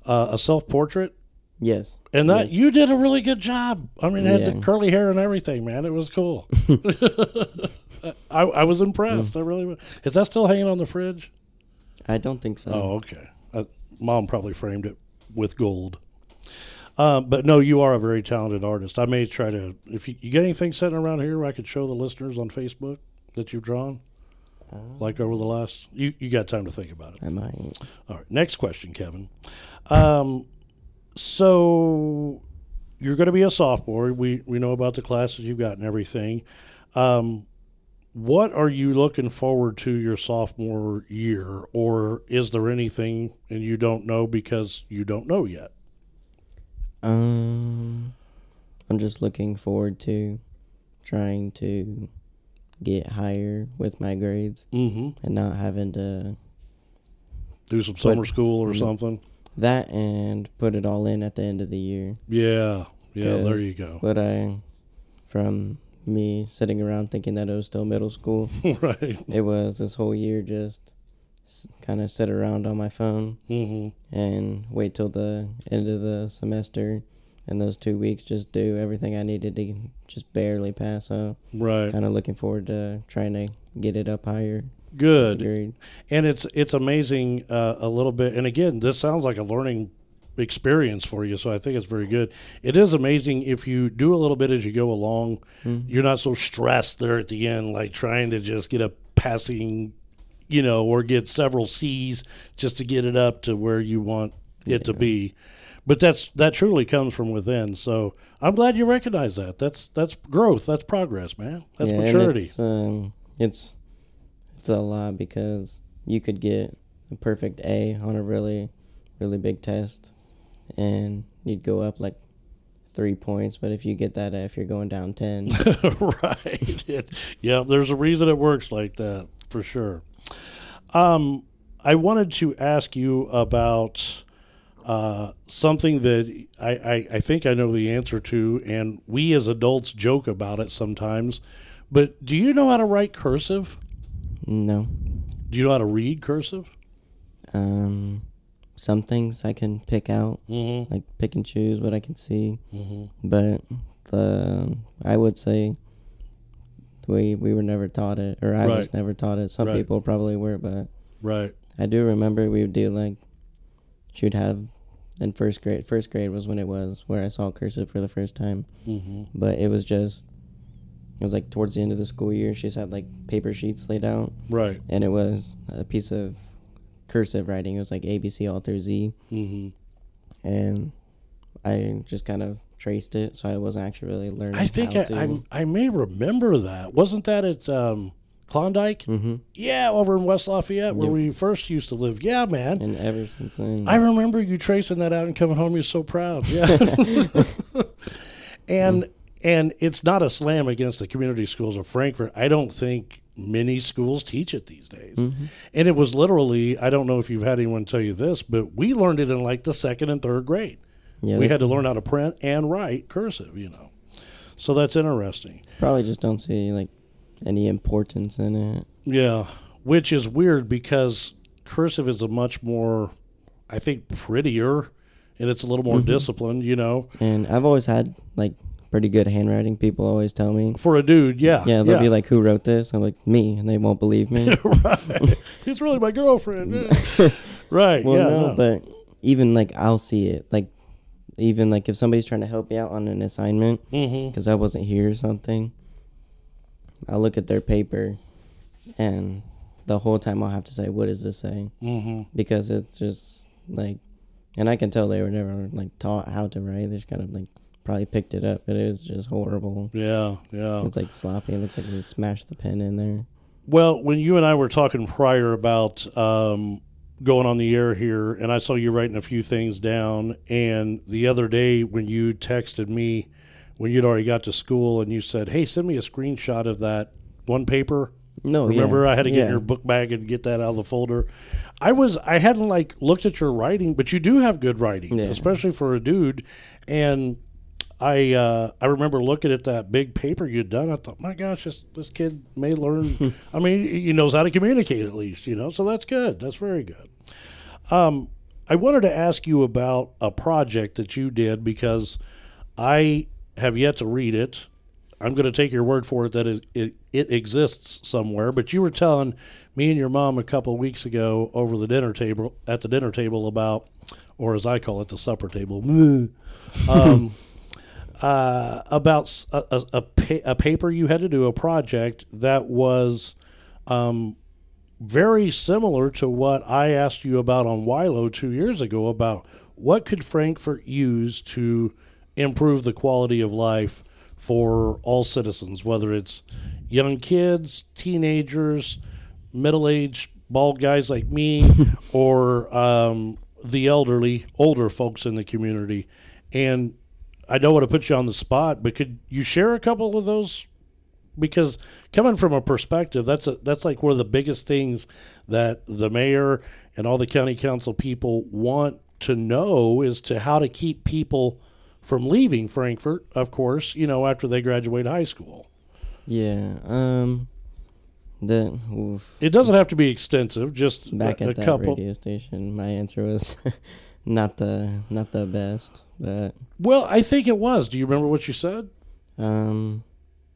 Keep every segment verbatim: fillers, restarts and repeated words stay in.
uh, a self-portrait. Yes. And that yes. you did a really good job. I mean, it had Yeah. the curly hair and everything, man. It was cool. I, I was impressed. Mm. I really was. Is that still hanging on the fridge? I don't think so. Oh, okay. Uh, Mom probably framed it with gold. Uh, but no, you are a very talented artist. I may try to, if you, you get anything sitting around here where I could show the listeners on Facebook that you've drawn, Uh, like over the last, you, you got time to think about it. I might. All right. Next question, Kevin. Um, so you're going to be a sophomore. We, we know about the classes you've got and everything. Um, what are you looking forward to your sophomore year, or is there anything and you don't know because you don't know yet? Um, I'm just looking forward to trying to get higher with my grades Mm-hmm. and not having to Do some summer But- school or no. something. that and put it all in at the end of the year. Yeah. Yeah. There 'Cause you go. What I, from me sitting around thinking that it was still middle school, Right. it was this whole year just s- kind of sit around on my phone Mm-hmm. and wait till the end of the semester and those two weeks just do everything I needed to just barely pass. So Right. kind of looking forward to trying to get it up higher. Good. Grade. And it's it's amazing uh, a little bit. And again, this sounds like a learning experience for you, so I think it's very good. It is amazing if you do a little bit as you go along. Mhm. You're not so stressed there at the end, like trying to just get a passing, you know, or get several C's just to get it up to where you want it to Yeah. be. But that's that truly comes from within. So I'm glad you recognize that. That's that's growth. That's progress, man. That's Yeah, and maturity. It's, um, it's it's a lot because you could get a perfect A on a really, really big test, and you'd go up like three points. But if you get that F, you're going down ten. Right. It, yeah, there's a reason it works like that, for sure. Um, I wanted to ask you about uh, something that I, I, I think I know the answer to, and we as adults joke about it sometimes. But do you know how to write cursive? No. Do you know how to read cursive? Um, some things I can pick out, Mm-hmm. like pick and choose what I can see. Mm-hmm. But the I would say we we were never taught it, or I was Right. never taught it. Some Right. people probably were, but Right. I do remember we would do like she'd have in first grade. First grade was when it was where I saw cursive for the first time. Mm-hmm. But it was just it was like towards the end of the school year. She just had like paper sheets laid out, Right. and it was a piece of cursive writing. It was like A B C all through Z, Mm-hmm. and I just kind of traced it, so I wasn't actually really learning. I think how I, to. I I may remember that. Wasn't that at um, Klondike? Mm-hmm. Yeah, over in West Lafayette where Yep. we first used to live. Yeah, man. And ever since then, I remember you tracing that out and coming home. You're so proud. Yeah. and and it's not a slam against the community schools of Frankfort. I don't think many schools teach it these days. Mhm. And it was literally, I don't know if you've had anyone tell you this, but we learned it in like the second and third grade. yeah, We they had to learn how to print and write cursive, you know. So that's interesting. probably just don't see like any importance in it. Yeah, which is weird because cursive is a much more, I think, prettier, and it's a little more Mhm. disciplined, you know. And I've always had like pretty good handwriting. People always tell me. For a dude, yeah. Yeah, they'll be like, "Who wrote this?" I'm like, "Me," and they won't believe me. right. It's really my girlfriend. Yeah. Right, Well, yeah. no, no. but even like I'll see it. Like, even like if somebody's trying to help me out on an assignment Mm-hmm. because I wasn't here or something, I'll look at their paper, and the whole time I'll have to say, "What does this say?" Mm-hmm. Because it's just like, and I can tell they were never like taught how to write. They just kind of like probably picked it up, but it was just horrible. Yeah, yeah. It's like sloppy. It looks like they smashed the pen in there. Well, when you and I were talking prior about um, going on the air here, and I saw you writing a few things down, and the other day when you texted me when you'd already got to school and you said, hey, send me a screenshot of that one paper. No, Remember yeah, I had to get yeah. in your book bag and get that out of the folder. I was I hadn't like looked at your writing, but you do have good writing, Yeah. especially for a dude. And I uh, I remember looking at that big paper you'd done. I thought, my gosh, this this kid may learn. I mean, he knows how to communicate at least, you know. So that's good. That's very good. Um, I I wanted to ask you about a project that you did because I have yet to read it. I'm going to take your word for it that it, it, it exists somewhere. But you were telling me and your mom a couple of weeks ago over the dinner table, at the dinner table about, or as I call it, the supper table, um, uh, about a, a, a, pa- a paper you had to do, a project that was um, very similar to what I asked you about on Wilo two years ago about what could Frankfort use to improve the quality of life for all citizens, whether it's young kids, teenagers, middle-aged bald guys like me, or um, the elderly, older folks in the community. And I don't want to put you on the spot, but could you share a couple of those? Because coming from a perspective, that's a, that's like one of the biggest things that the mayor and all the county council people want to know is to how to keep people from leaving Frankfort, of course, you know, after they graduate high school. Yeah. Um. The oof. It doesn't have to be extensive. Just back a, at a that couple. radio station, my answer was not the not the best, but Well, I think it was. Do you remember what you said? um.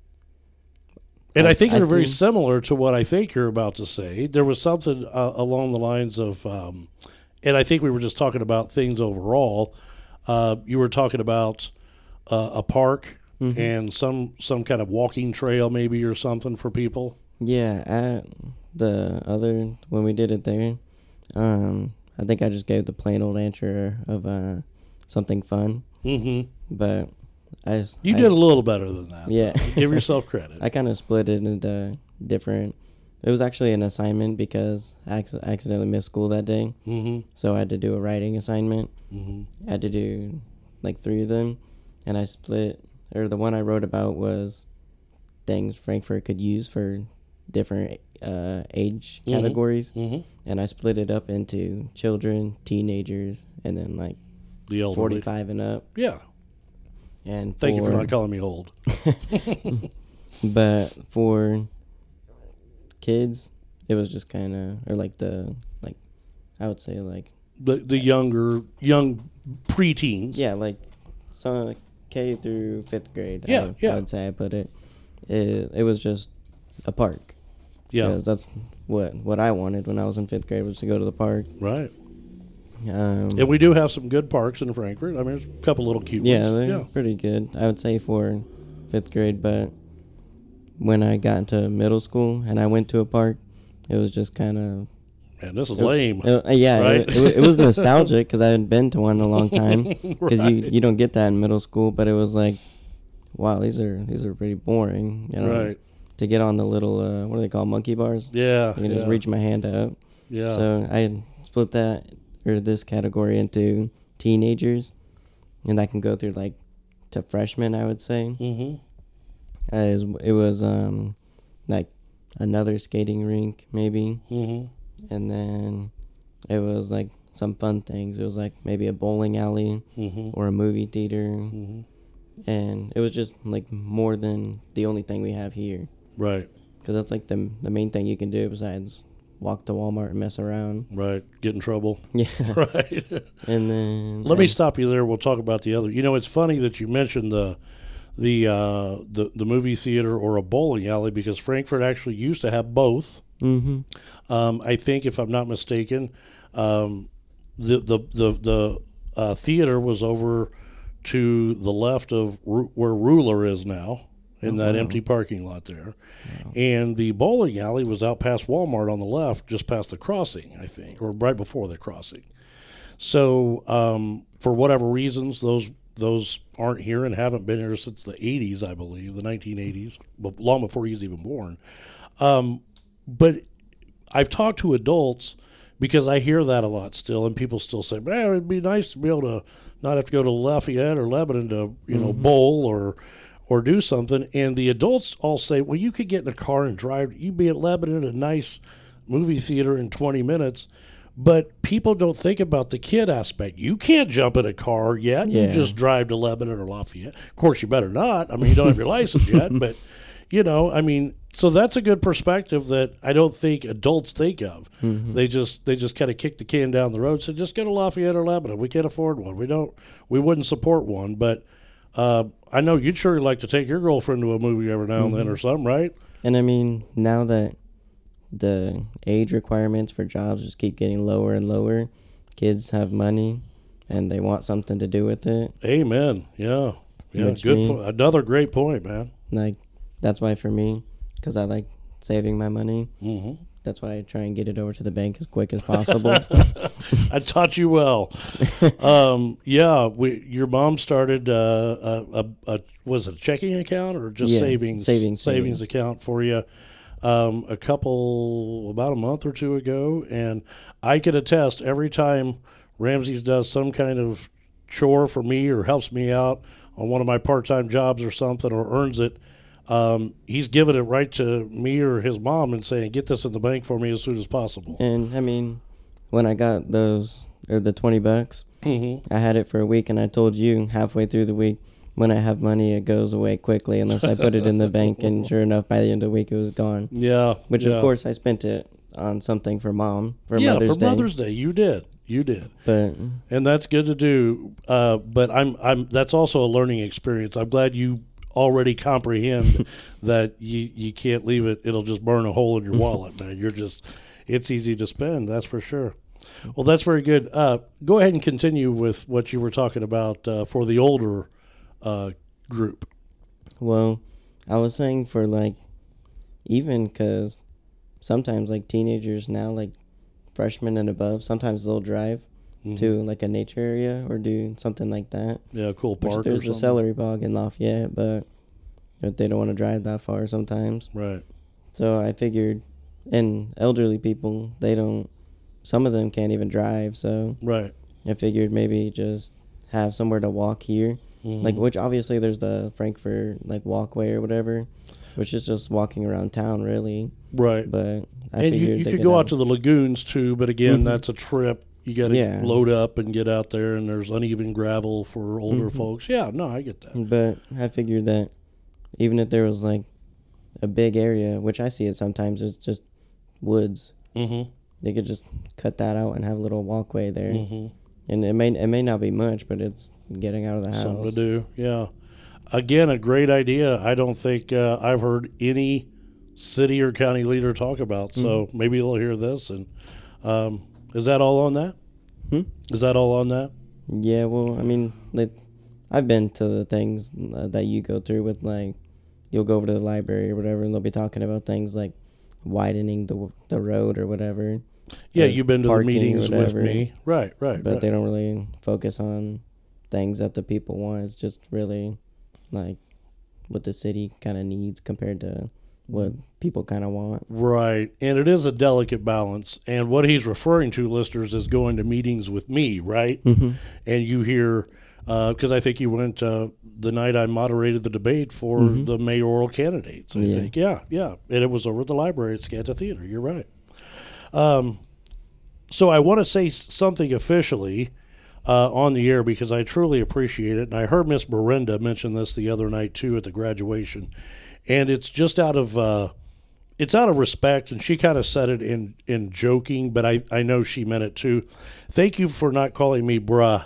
And I, I- think I they're very think- similar to what I think you're about to say. There was something uh, along the lines of, um, and I think we were just talking about things overall. Uh, you were talking about uh, a park Mhm. and some some kind of walking trail, maybe, or something for people. Yeah, at the other when we did it there, um, I think I just gave the plain old answer of uh something fun, Mm-hmm. but I s- You I- did a little better than that. Yeah. though. Give yourself credit. I kind of split it into different. It was actually an assignment because I acc- accidentally missed school that day, mm-hmm. so I had to do a writing assignment. Mm-hmm. I had to do like three of them, and I split, or the one I wrote about was things Frankfurt could use for different uh, age Mhm. categories, Mm-hmm. and I split it up into children, teenagers, and then like The elderly. forty-five and up. Yeah. And Thank you for for- not calling me old. But for kids, it was just kind of, or like the, like, I would say like, The the younger young preteens. yeah, like, some like K through fifth grade. Yeah, I, yeah. I would say I put it. It, it was just a park. Yeah. Because that's what what I wanted when I was in fifth grade was to go to the park. Right. Um, And we do have some good parks in Frankfort. I mean, there's a couple little cute yeah, ones. they're pretty good. I would say for fifth grade, but when I got into middle school and I went to a park, it was just kind of Man, this is lame. Uh, yeah, Right? it, it, it was nostalgic because I hadn't been to one in a long time. Because you, Right. you don't get that in middle school, but it was like, wow, these are these are pretty boring. You know, Right. To get on the little uh, what do they call monkey bars? Yeah. You can yeah. just reach my hand up. Yeah. So I split that or this category into teenagers, and that can go through like to freshmen. I would say mm-hmm. uh, it was, it was um like another skating rink maybe. Mm-hmm. And then it was like some fun things. It was like maybe a bowling alley Mm-hmm. or a movie theater. Mm-hmm. And it was just like more than the only thing we have here. Right. Because that's like the the main thing you can do besides walk to Walmart and mess around. Right. Get in trouble. Yeah. Right. And then... Let me I- stop you there. We'll talk about the other. You know, it's funny that you mentioned the the uh, the the movie theater or a bowling alley because Frankfurt actually used to have both. Mhm. Um, I think, if I'm not mistaken, um, the the the the uh, theater was over to the left of Ru- where Ruler is now, in Oh, that wow. empty parking lot there, Wow. and the bowling alley was out past Walmart on the left, just past the crossing, I think, or right before the crossing. So, um, for whatever reasons, those those aren't here and haven't been here since the eighties, I believe, the nineteen eighties, but long before he was even born. Um, but I've talked to adults because I hear that a lot still, and people still say, "Man, it'd be nice to be able to not have to go to Lafayette or Lebanon to you know Mhm. bowl or or do something." And the adults all say, "Well, you could get in a car and drive. You'd be at Lebanon, a nice movie theater, in twenty minutes." But people don't think about the kid aspect. You can't jump in a car yet. You Yeah. just drive to Lebanon or Lafayette. Of course, you better not. I mean, you don't have your license yet, but you know, I mean, So that's a good perspective that I don't think adults think of. Mm-hmm. They just they just kind of kick the can down the road. So just go to Lafayette or Lebanon. We can't afford one. We don't. We wouldn't support one. But uh, I know you'd sure like to take your girlfriend to a movie every now and mm-hmm. then or something, right? And I mean, now that the age requirements for jobs just keep getting lower and lower, kids have money and they want something to do with it. Amen. Yeah. Yeah. Which Good. me- Po- another great point, man. Like, that's why for me, because I like saving my money, Mm-hmm. that's why I try and get it over to the bank as quick as possible. I taught you well. um, yeah, we, your mom started uh, a, a, a was it a checking account or just Yeah, savings savings, savings savings. account for you um, a couple about a month or two ago, and I could attest every time Ramses does some kind of chore for me or helps me out on one of my part-time jobs or something or earns it. Um, he's giving it right to me or his mom and saying, "Get this in the bank for me as soon as possible." And I mean, when I got those, or the twenty bucks, Mm-hmm. I had it for a week, and I told you halfway through the week, when I have money, it goes away quickly unless I put it in the bank, and sure enough, by the end of the week, it was gone. Yeah. Which, yeah. of course, I spent it on something for Mom, for yeah, Mother's for Day. Mother's Day, you did, you did, But, and that's good to do. Uh, but I'm, I'm. That's also a learning experience. I'm glad you already comprehend that you you can't leave it. It'll just burn a hole in your wallet, man. You're just, it's easy to spend. That's for sure. Well, that's very good. Uh, go ahead and continue with what you were talking about uh, for the older uh, group. well, I was saying for, like, even because sometimes, like, teenagers now, like, freshmen and above, sometimes they'll drive Mhm. to, like, a nature area or do something like that. Yeah, cool Which park. there's or a something. celery bog in Lafayette, but but they don't want to drive that far sometimes. Right. So I figured, and elderly people, they don't, some of them can't even drive. So Right. I figured maybe just have somewhere to walk here. Mhm. Like, which obviously there's the Frankfurt, like, walkway or whatever, which is just walking around town, really. Right. But I and you, figured you they could could go have- out to the lagoons too, but again, Mhm. that's a trip. You got to Yeah. load up and get out there, and there's uneven gravel for older Mhm. folks. Yeah, no, I get that. But I figured that even if there was, like, a big area, which I see it sometimes, it's just woods. Mm-hmm. They could just cut that out and have a little walkway there. Mm-hmm. And it may it may not be much, but it's getting out of the house. Something to do. Yeah. Again, a great idea. I don't think uh, I've heard any city or county leader talk about. So Mm-hmm. maybe they'll hear this. And um, is that all on that? Hmm? Is that all on that? Yeah, well, I mean, like, I've been to the things uh, that you go through with, like, you'll go over to the library or whatever, and they'll be talking about things like widening the the road or whatever. Yeah, or you've been to the parking or meetings with whatever. me. Right, right. But right. they don't really focus on things that the people want. It's just really, like, what the city kind of needs compared to what people kind of want. Right. And it is a delicate balance. And what he's referring to, listeners, is going to meetings with me, right? Mm-hmm. And you hear, because I think you went uh, the night I moderated the debate for Mhm. the mayoral candidates. I Yeah. think, yeah, yeah. And it was over at the library at Scanta Theater. You're right. Um, so I want to say s- something officially uh, on the air because I truly appreciate it. And I heard Miss Miranda mention this the other night, too, at the graduation. And it's just out of uh, it's out of respect, and she kind of said it in, in joking, but I, I know she meant it too. Thank you for not calling me bruh.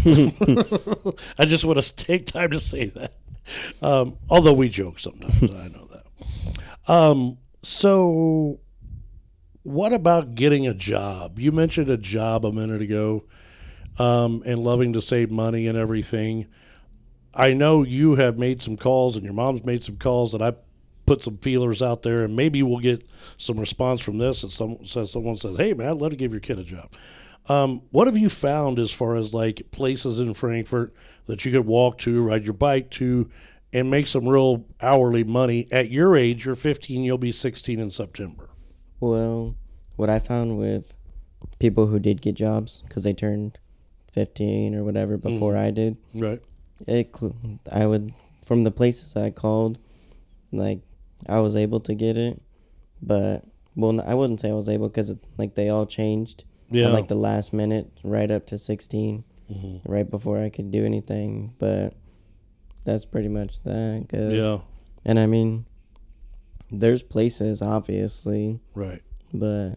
I just want to take time to say that. Um, although we joke sometimes, I know that. Um, so, what about getting a job? You mentioned a job a minute ago, um, and loving to save money and everything. I know you have made some calls, and your mom's made some calls, and I put some feelers out there, and maybe we'll get some response from this. And some says someone says, "Hey, man, I'd love to give your kid a job." Um, what have you found as far as like places in Frankfurt that you could walk to, ride your bike to, and make some real hourly money? At your age, you're fifteen, you'll be sixteen in September. Well, what I found with people who did get jobs because they turned fifteen or whatever before Mhm. I did, Right. it, cl- I would, from the places I called, like, I was able to get it, but, well, I wouldn't say I was able because, like, they all changed Yeah. at, like, the last minute, right up to sixteen, Mhm. right before I could do anything, but that's pretty much that, 'cause, Yeah. and I mean, There's places, obviously, Right. but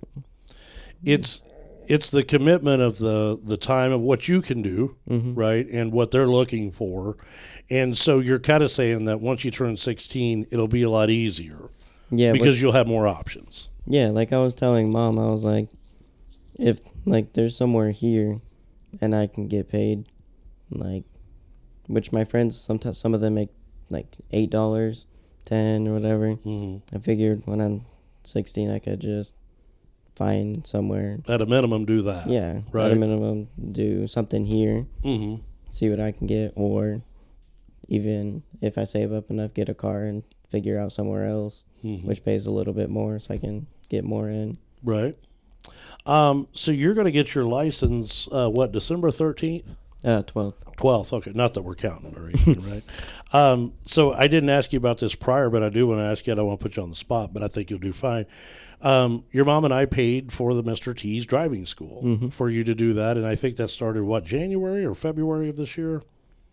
It's it's the commitment of the the time of what you can do, mhm. right, and what they're looking for. And so you're kind of saying that once you turn sixteen, it'll be a lot easier yeah, because which, you'll have more options. yeah. Like I was telling mom, I was like, if like there's somewhere here, and I can get paid, like, which my friends sometimes some of them make like eight dollars, ten or whatever. Mm-hmm. I figured when I'm sixteen, I could just find somewhere. At a minimum, do that. Yeah, Right. at a minimum, do something here, Mm-hmm. see what I can get, or even if I save up enough, get a car and figure out somewhere else, Mm-hmm. which pays a little bit more, so I can get more in. Right. Um, so you're going to get your license, uh, what, December thirteenth? Uh, twelfth. twelfth. Okay. Not that we're counting or anything, right? Um, so I didn't ask you about this prior, but I do want to ask you. I don't want to put you on the spot, but I think you'll do fine. Um, your mom and I paid for the Mister T's driving school Mm-hmm. for you to do that. And I think that started, what, January or February of this year?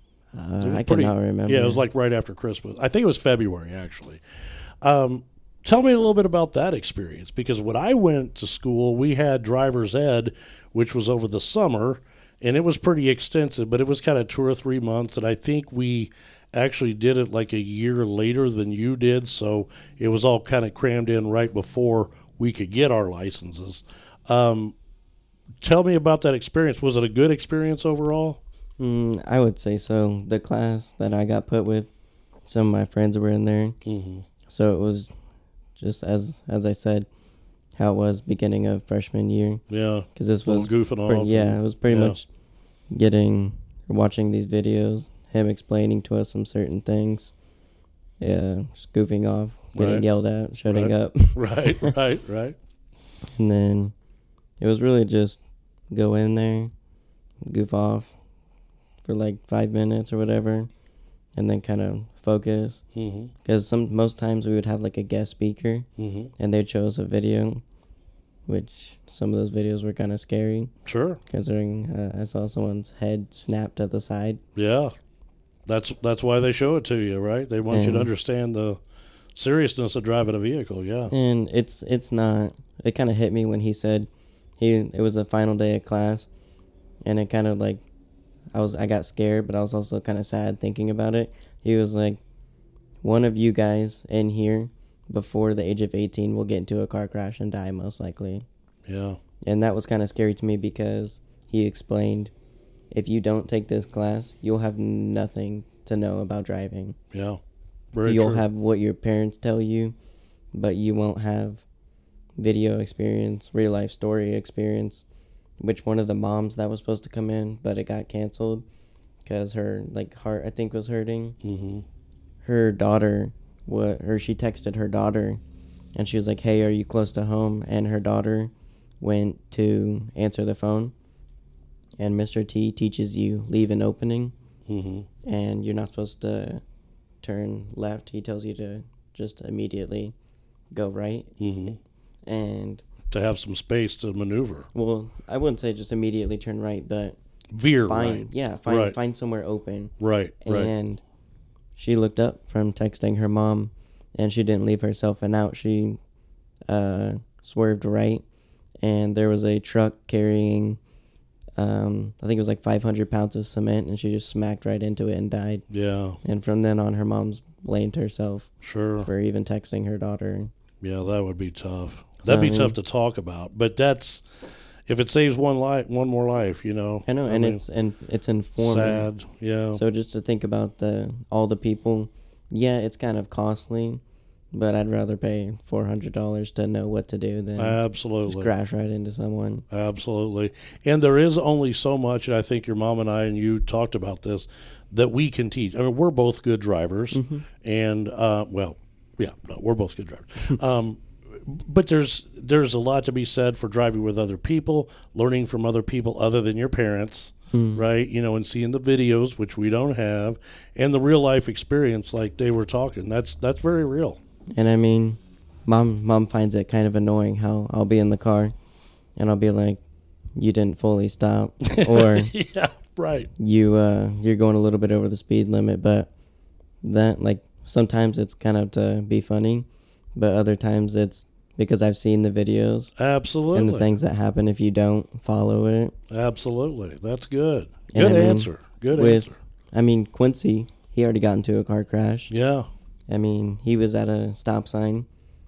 Uh, was I pretty- cannot remember. Yeah, it was like right after Christmas. I think it was February, actually. Um, tell me a little bit about that experience, because when I went to school, we had driver's ed, which was over the summer, and it was pretty extensive, but it was kind of two or three months, and I think we actually did it like a year later than you did, so it was all kind of crammed in right before we could get our licenses. Um, tell me about that experience. Was it a good experience overall? Mm, I would say so. The class that I got put with, some of my friends were in there, Mm-hmm. so it was just as as I said, how it was beginning of freshman year, Yeah, because this a little was goofing pre- off. yeah, it was pretty yeah. much getting watching these videos, him explaining to us some certain things, yeah, just goofing off, getting Right. yelled at, shutting Right. up, Right, right, right. and then it was really just go in there, goof off for like five minutes or whatever, and then kind of focus. Mm-hmm. Because some most times we would have like a guest speaker, Mm-hmm. and they'd show us a video, which some of those videos were kind of scary. Sure. Considering uh, I saw someone's head snapped to the side. Yeah. That's that's why they show it to you, right? They want you to And- understand the seriousness of driving a vehicle. Yeah. And it's it's not. It kind of hit me when he said he it was the final day of class, and it kind of like I was I got scared, but I was also kind of sad thinking about it. He was like, one of you guys in here before the age of eighteen will get into a car crash and die most likely. Yeah. And that was kind of scary to me because he explained, if you don't take this class, you'll have nothing to know about driving. Yeah. Very You'll true. have what your parents tell you, but you won't have video experience, real life story experience, which one of the moms that was supposed to come in, but it got canceled because her like heart, I think, was hurting. Mm-hmm. Her daughter, what, or she texted her daughter, and she was like, "Hey, are you close to home?" And her daughter went to answer the phone, and Mister T teaches you leave an opening, Mm-hmm. and you're not supposed to turn left. He tells you to just immediately go right. Mm-hmm. And, To have some space to maneuver. well, I wouldn't say just immediately turn right, but Veer find, right. yeah, find, Right. find somewhere open. Right. Right. And she looked up from texting her mom, and she didn't leave herself an out. She uh, swerved right, and there was a truck carrying, um, I think it was like five hundred pounds of cement, and she just smacked right into it and died. Yeah. And from then on, her mom's blamed herself Sure. for even texting her daughter. Yeah, that would be tough. That'd be Um, tough to talk about. But that's if it saves one life, one more life, you know. I know, and mean, it's and it's informative. sad. Yeah. So just to think about the all the people, yeah, it's kind of costly, but I'd rather pay four hundred dollars to know what to do than just Absolutely. crash right into someone. Absolutely. And there is only so much, and I think your mom and I and you talked about this, that we can teach. I mean, we're both good drivers, Mm-hmm. and, uh, well, yeah, no, we're both good drivers. um, but there's there's a lot to be said for driving with other people, learning from other people other than your parents, Mm. right? You know, and seeing the videos, which we don't have, and the real life experience, like they were talking. That's that's very real. And I mean, mom mom finds it kind of annoying how I'll be in the car, and I'll be like, "You didn't fully stop," or Yeah, right. you uh, you're going a little bit over the speed limit. But that, like, sometimes it's kind of to be funny, but other times it's because I've seen the videos Absolutely. and the things that happen if you don't follow it. Absolutely. That's good. And Good I mean, answer. Good with, answer. I mean, Quincy, he already got into a car crash. Yeah. I mean, he was at a stop sign,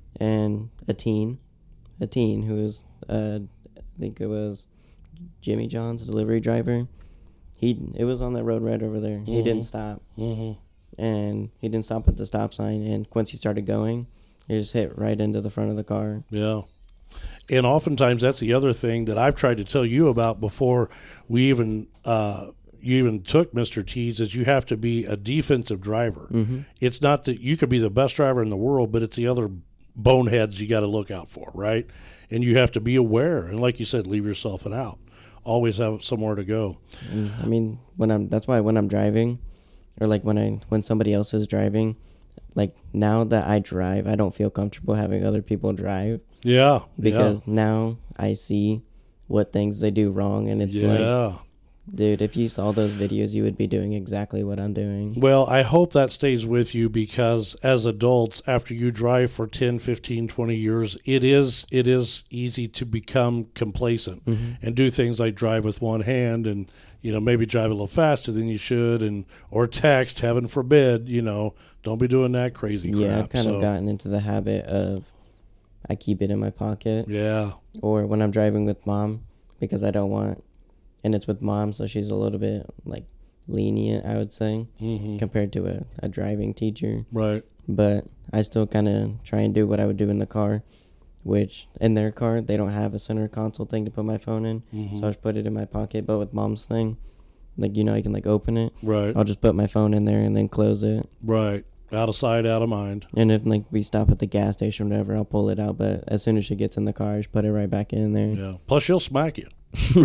and a teen, a teen who was, uh, I think it was Jimmy John's delivery driver. He it was on that road right over there. He Mhm. didn't stop, Mm-hmm. and he didn't stop at the stop sign. And Quincy started going. He just hit right into the front of the car. Yeah. And oftentimes that's the other thing that I've tried to tell you about before we even uh, you even took Mister T's is you have to be a defensive driver. Mm-hmm. It's not that you could be the best driver in the world, but it's the other boneheads you got to look out for, right? And you have to be aware. And like you said, leave yourself an out. Always have somewhere to go. And, I mean, when I'm that's why when I'm driving, or like when I when somebody else is driving, like now that I drive, I don't feel comfortable having other people drive. Yeah. Because now I see what things they do wrong, and it's yeah. like, dude, if you saw those videos, you would be doing exactly what I'm doing. Well, I hope that stays with you because as adults, after you drive for ten, fifteen, twenty years, it is it is easy to become complacent Mm-hmm. and do things like drive with one hand and, you know, maybe drive a little faster than you should and or text, heaven forbid, you know, don't be doing that crazy crap. Yeah, I've kind So, of gotten into the habit of I keep it in my pocket, Yeah. or when I'm driving with mom, because I don't want, and it's with mom, so she's a little bit like lenient, I would say, hmm compared to a, a driving teacher. Right. But I still kind of try and do what I would do in the car, which in their car, they don't have a center console thing to put my phone in. Mhm. So I just put it in my pocket. But with mom's thing, like, you know, you can like open it. Right. I'll just put my phone in there and then close it. Right. Out of sight, out of mind. And if like we stop at the gas station or whatever, I'll pull it out. But as soon as she gets in the car, I just put it right back in there. Yeah. Plus, she'll smack you.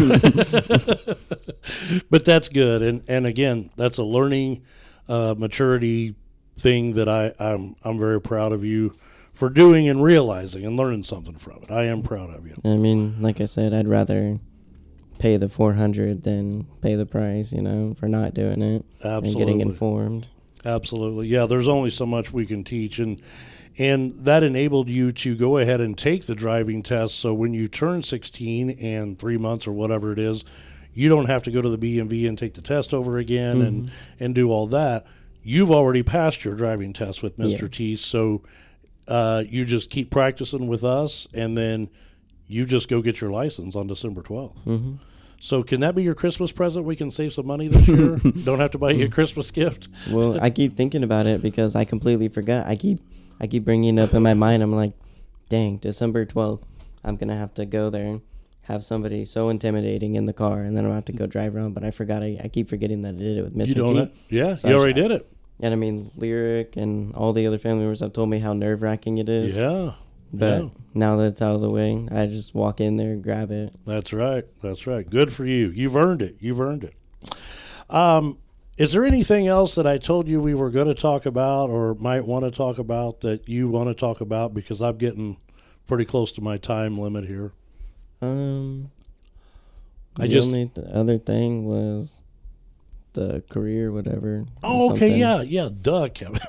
But that's good. And and again, that's a learning, uh, maturity thing that I I'm I'm very proud of you for doing and realizing and learning something from it. I am proud of you. I mean, like I said, I'd rather pay the four hundred than pay the price, you know, for not doing it Absolutely. and getting informed. Absolutely. Yeah, there's only so much we can teach and and that enabled you to go ahead and take the driving test so when you turn sixteen and three months or whatever it is, you don't have to go to the B M V and take the test over again Mm-hmm. and and do all that. You've already passed your driving test with Mister Yeah. T, so uh, you just keep practicing with us and then you just go get your license on December twelfth. Mm-hmm. So can that be your Christmas present? We can save some money this year. Don't have to buy you a Christmas gift. Well, I keep thinking about it because I completely forgot. I keep I keep bringing it up in my mind. I'm like, dang, December twelfth, I'm going to have to go there and have somebody so intimidating in the car, and then I'll have to go drive around. But I forgot. I, I keep forgetting that I did it with Mister You don't T. have, yeah, So you I already sh- did it. And I mean, Lyric and all the other family members have told me how nerve-wracking it is. Yeah. But yeah. now that it's out of the way, I just walk in there and grab it. That's right. That's right. Good for you. You've earned it. You've earned it. Um, is there anything else that I told you we were going to talk about or might want to talk about that you want to talk about? Because I'm getting pretty close to my time limit here. Um, I the just- only th- other thing was the career, whatever. or Oh, okay. something. Yeah. Yeah. Duh, Kevin.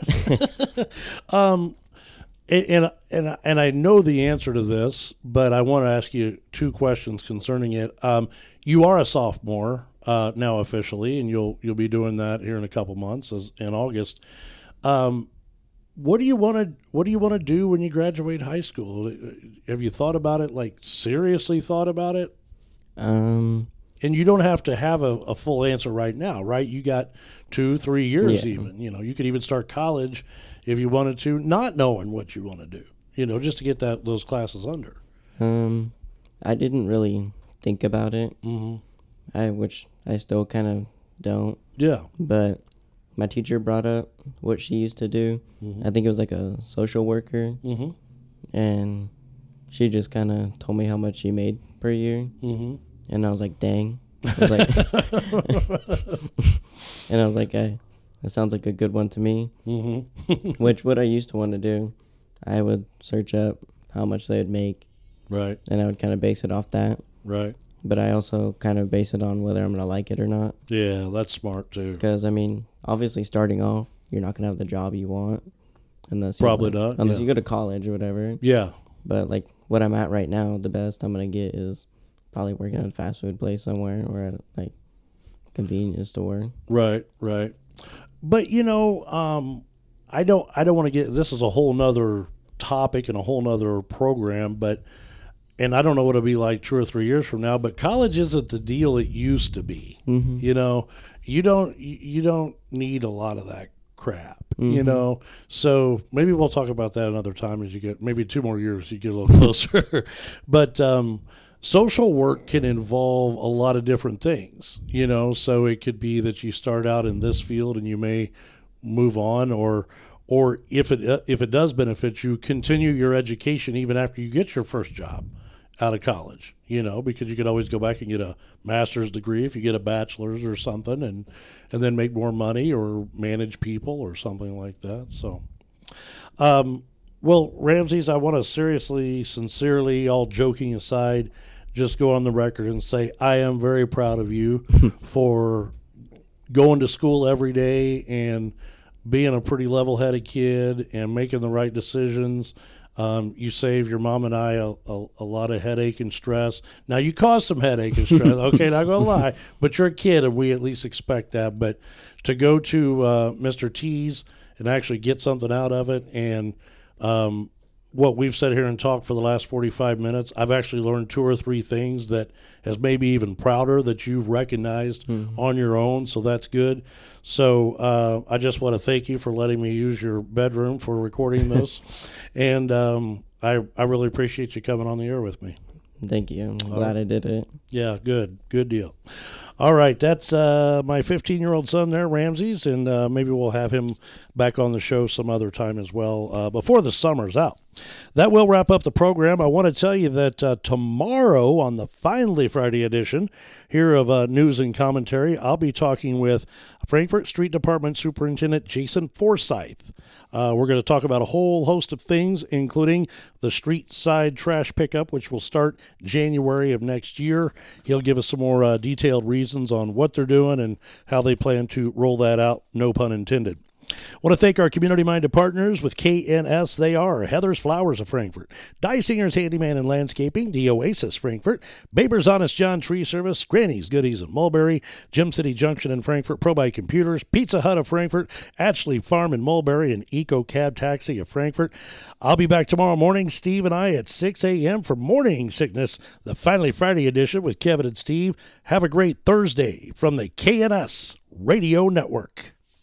um, and, and and and I know the answer to this, but I want to ask you two questions concerning it. Um, you are a sophomore uh, now officially, and you'll you'll be doing that here in a couple months, as in August. Um, what do you want to What do you want to do when you graduate high school? Have you thought about it? Like seriously thought about it? Um, And you don't have to have a, a full answer right now, right? You got two, three years Yeah. even. You know, you could even start college if you wanted to, not knowing what you want to do. You know, just to get that those classes under. um, I didn't really think about it. Mm-hmm. I which I still kind of don't. Yeah. But my teacher brought up what she used to do. Mhm. I think it was like a social worker, Mm-hmm. and she just kind of told me how much she made per year, Mm-hmm. and I was like, dang. I was like, and I was like, I, that sounds like a good one to me. Mm-hmm. Which what I used to want to do, I would search up how much they would make, Right. and I would kind of base it off that. Right. But I also kind of base it on whether I'm gonna like it or not. Yeah, that's smart too. Because I mean, obviously, starting off, you're not gonna have the job you want, unless you, Probably like, not, unless yeah. you go to college or whatever. Yeah. But like what I'm at right now, the best I'm gonna get is probably working at a fast food place somewhere or at like convenience store. Right, right. But you know, um, I don't I don't want to get this is a whole nother topic and a whole nother program, but and I don't know what it'll be like two or three years from now, but college isn't the deal it used to be. Mm-hmm. You know, you don't you don't need a lot of that crap. Mm-hmm. You know, so maybe we'll talk about that another time as you get maybe two more years you get a little closer. But um, social work can involve a lot of different things. You know, so it could be that you start out in this field and you may move on, or or if it uh, if it does benefit you, continue your education even after you get your first job out of college, you know, because you could always go back and get a master's degree if you get a bachelor's or something, and and then make more money or manage people or something like that. So, um, well, Ramses, I want to seriously, sincerely, all joking aside, just go on the record and say I am very proud of you for going to school every day and being a pretty level-headed kid and making the right decisions. Um, you saved your mom and I a, a, a lot of headache and stress. Now, you caused some headache and stress. Okay, not going to lie. But you're a kid, and we at least expect that. But to go to uh, Mister T's and actually get something out of it, and um, what we've said here and talked for the last forty-five minutes, I've actually learned two or three things that has made me even prouder that you've recognized mm-hmm. on your own, so that's good. So uh, I just want to thank you for letting me use your bedroom for recording this, and um, I, I really appreciate you coming on the air with me. Thank you. I'm glad uh, I did it. Yeah, good. Good deal. All right, that's uh, my fifteen-year-old son there, Ramses, and uh, maybe we'll have him back on the show some other time as well uh, before the summer's out. That will wrap up the program. I want to tell you that uh, tomorrow on the Finally Friday edition here of uh, News and Commentary, I'll be talking with Frankfort Street Department Superintendent Jason Forsyth. Uh, we're going to talk about a whole host of things, including the street side trash pickup, which will start January of next year. He'll give us some more uh, detailed reasons on what they're doing and how they plan to roll that out, no pun intended. I want to thank our community-minded partners with K N S. They are Heather's Flowers of Frankfort, Dysinger's Handyman and Landscaping, The Oasis Frankfort, Baber's Honest John Tree Service, Granny's Goodies in Mulberry, Gem City Junction in Frankfort, ProBuy Computers, Pizza Hut of Frankfort, Ashley Farm in Mulberry, and Eco Cab Taxi of Frankfort. I'll be back tomorrow morning, Steve and I, at six a.m. for Morning Sickness, the Finally Friday edition with Kevin and Steve. Have a great Thursday from the K N S Radio Network.